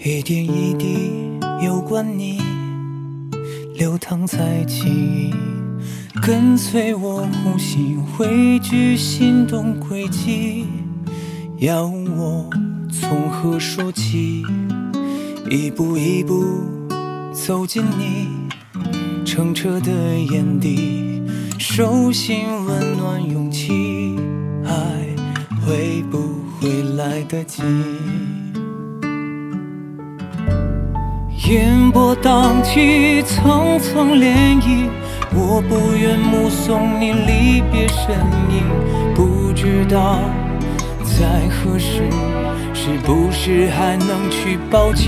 一点一滴有关你，流淌在记忆，跟随我呼吸，汇聚心动轨迹。要我从何说起？一步一步走进你澄澈的眼底，手心温暖勇气，爱会不会来得及？烟波荡起层层涟漪，我不愿目送你离别身影，不知道在何时，是不是还能去抱紧？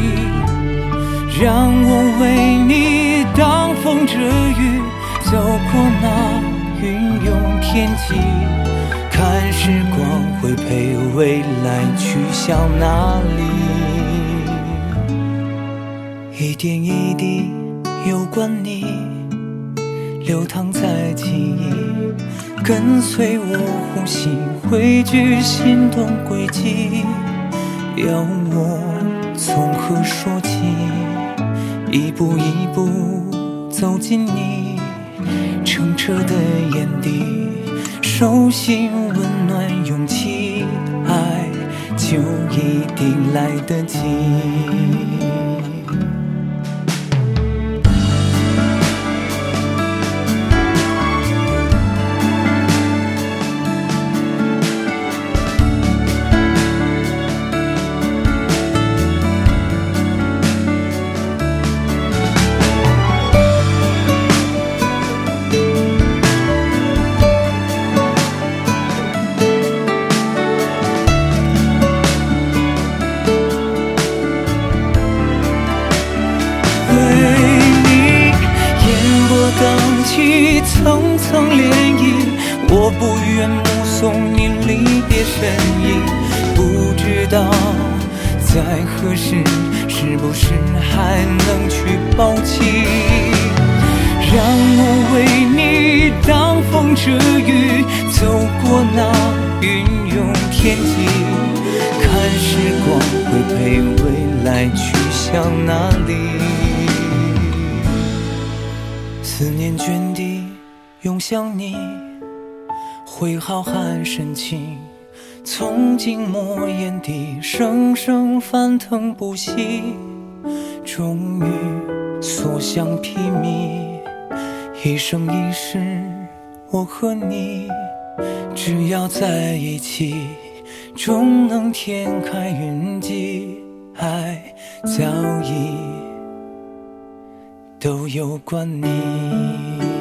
让我为你挡风遮雨，走过那云涌天际，看时光会陪未来去向哪里。一点一滴有关你，流淌在记忆，跟随我呼吸，汇聚心动轨迹。要我从何说起？一步一步走进你澄澈的眼底，手心温暖勇气，爱就一定来得及。层层涟漪，我不愿目送你离别身影，不知道在何时，是不是还能去抱紧？让我为你挡风遮雨，走过那云涌天际，看时光会陪未来去向哪里。思念卷地涌向你，会浩瀚深情，从静默眼底声声翻腾不息，终于所向披靡。一生一世我和你，只要在一起，终能天开云际，爱早已都有关你。